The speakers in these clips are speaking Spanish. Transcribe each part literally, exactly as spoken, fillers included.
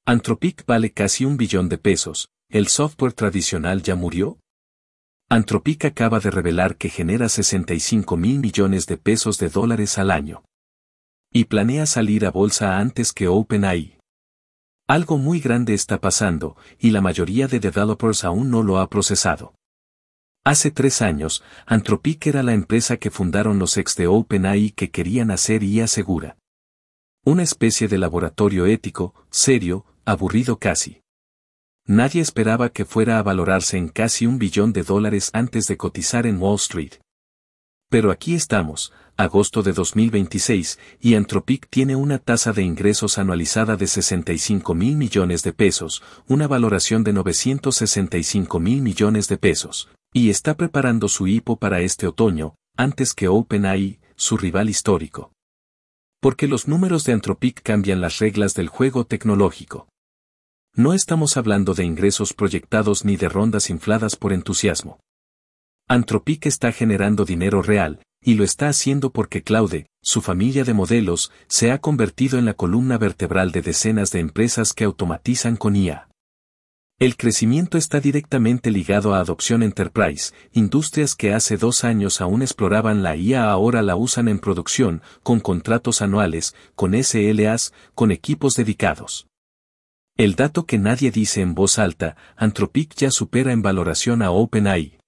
Anthropic vale casi un billón de pesos, ¿el software tradicional ya murió? Anthropic acaba de revelar que genera sesenta y cinco mil millones de pesos de dólares al año. Y planea salir a bolsa antes que OpenAI. Algo muy grande está pasando, y la mayoría de developers aún no lo ha procesado. Hace tres años, Anthropic era la empresa que fundaron los ex de OpenAI que querían hacer I A segura. Una especie de laboratorio ético, serio, aburrido casi. Nadie esperaba que fuera a valorarse en casi un billón de dólares antes de cotizar en Wall Street. Pero aquí estamos, agosto de dos mil veintiséis, y Anthropic tiene una tasa de ingresos anualizada de sesenta y cinco mil millones de pesos, una valoración de novecientos sesenta y cinco mil millones de pesos, y está preparando su I P O para este otoño, antes que OpenAI, su rival histórico. Porque los números de Anthropic cambian las reglas del juego tecnológico. No estamos hablando de ingresos proyectados ni de rondas infladas por entusiasmo. Anthropic está generando dinero real, y lo está haciendo porque Claude, su familia de modelos, se ha convertido en la columna vertebral de decenas de empresas que automatizan con I A. El crecimiento está directamente ligado a adopción enterprise, industrias que hace dos años aún exploraban la I A ahora la usan en producción, con contratos anuales, con S L As, con equipos dedicados. El dato que nadie dice en voz alta, Anthropic ya supera en valoración a OpenAI.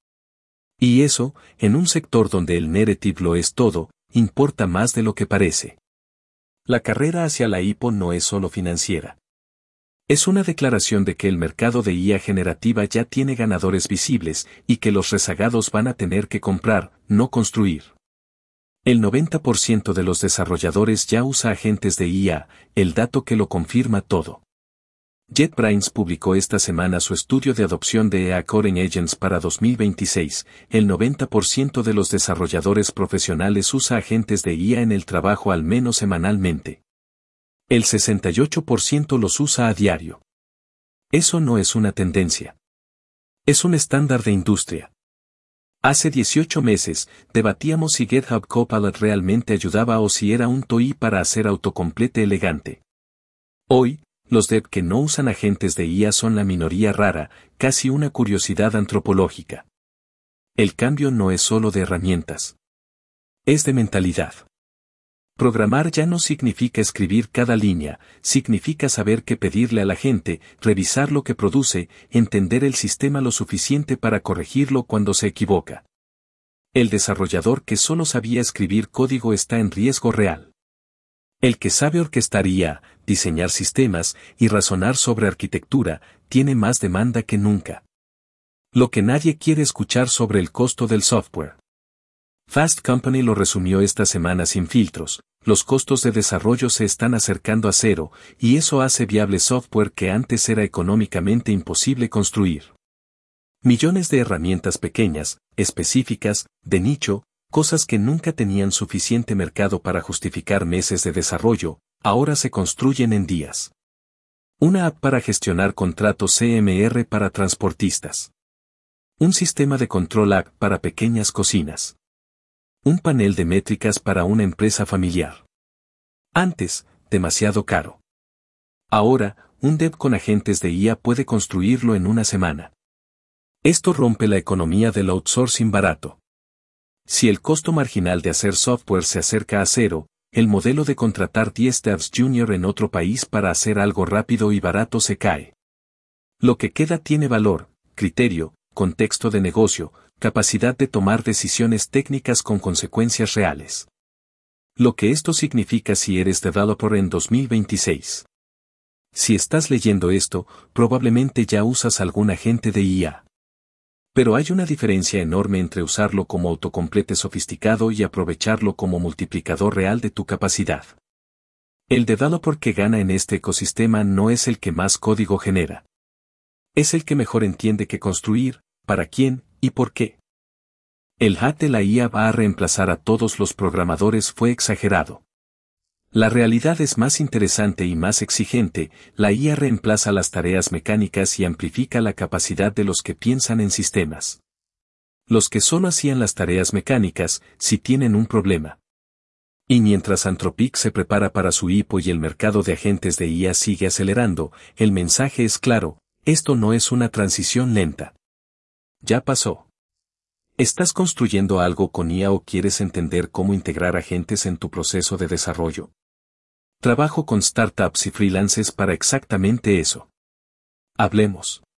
Y eso, en un sector donde el narrative lo es todo, importa más de lo que parece. La carrera hacia la I P O no es solo financiera. Es una declaración de que el mercado de I A generativa ya tiene ganadores visibles y que los rezagados van a tener que comprar, no construir. El noventa por ciento de los desarrolladores ya usa agentes de I A, el dato que lo confirma todo. JetBrains publicó esta semana su estudio de adopción de I A Coding Agents para dos mil veintiséis. El noventa por ciento de los desarrolladores profesionales usa agentes de I A en el trabajo al menos semanalmente. El sesenta y ocho por ciento los usa a diario. Eso no es una tendencia. Es un estándar de industria. Hace dieciocho meses, debatíamos si GitHub Copilot realmente ayudaba o si era un T O I para hacer autocomplete elegante. Hoy, los dev que no usan agentes de I A son la minoría rara, casi una curiosidad antropológica. El cambio no es solo de herramientas. Es de mentalidad. Programar ya no significa escribir cada línea, significa saber qué pedirle a la gente, revisar lo que produce, entender el sistema lo suficiente para corregirlo cuando se equivoca. El desarrollador que solo sabía escribir código está en riesgo real. El que sabe orquestar I A, diseñar sistemas y razonar sobre arquitectura, tiene más demanda que nunca. Lo que nadie quiere escuchar sobre el costo del software. Fast Company lo resumió esta semana sin filtros, los costos de desarrollo se están acercando a cero, y eso hace viable software que antes era económicamente imposible construir. Millones de herramientas pequeñas, específicas, de nicho, cosas que nunca tenían suficiente mercado para justificar meses de desarrollo, ahora se construyen en días. Una app para gestionar contratos C M R para transportistas. Un sistema de control app para pequeñas cocinas. Un panel de métricas para una empresa familiar. Antes, demasiado caro. Ahora, un dev con agentes de I A puede construirlo en una semana. Esto rompe la economía del outsourcing barato. Si el costo marginal de hacer software se acerca a cero, el modelo de contratar diez devs junior en otro país para hacer algo rápido y barato se cae. Lo que queda tiene valor, criterio, contexto de negocio, capacidad de tomar decisiones técnicas con consecuencias reales. Lo que esto significa si eres developer en dos mil veintiséis. Si estás leyendo esto, probablemente ya usas algún agente de I A. Pero hay una diferencia enorme entre usarlo como autocomplete sofisticado y aprovecharlo como multiplicador real de tu capacidad. El developer que gana en este ecosistema no es el que más código genera. Es el que mejor entiende qué construir, para quién, y por qué. El hype de la I A va a reemplazar a todos los programadores fue exagerado. La realidad es más interesante y más exigente, la I A reemplaza las tareas mecánicas y amplifica la capacidad de los que piensan en sistemas. Los que solo hacían las tareas mecánicas, sí tienen un problema. Y mientras Anthropic se prepara para su I P O y el mercado de agentes de I A sigue acelerando, el mensaje es claro, esto no es una transición lenta. Ya pasó. ¿Estás construyendo algo con I A o quieres entender cómo integrar agentes en tu proceso de desarrollo? Trabajo con startups y freelancers para exactamente eso. Hablemos.